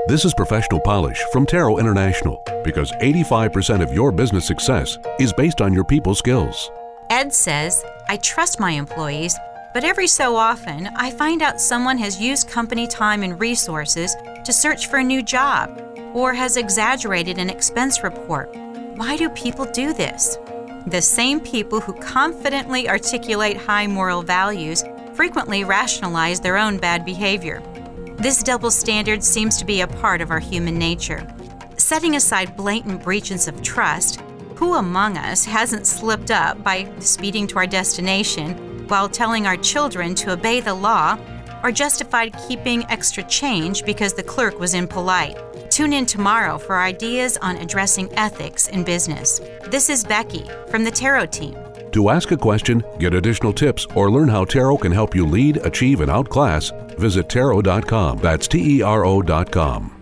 This is Professional Polish from Tarot International, because 85% of your business success is based on your people skills. Ed says, I trust my employees, but every so often I find out someone has used company time and resources to search for a new job or has exaggerated an expense report. Why do people do this? The same people who confidently articulate high moral values frequently rationalize their own bad behavior. This double standard seems to be a part of our human nature. Setting aside blatant breaches of trust, who among us hasn't slipped up by speeding to our destination while telling our children to obey the law, or justified keeping extra change because the clerk was impolite? Tune in tomorrow for ideas on addressing ethics in business. This is Becky from the Tarot team. To ask a question, get additional tips, or learn how Tarot can help you lead, achieve, and outclass, visit tarot.com. That's TERO.com.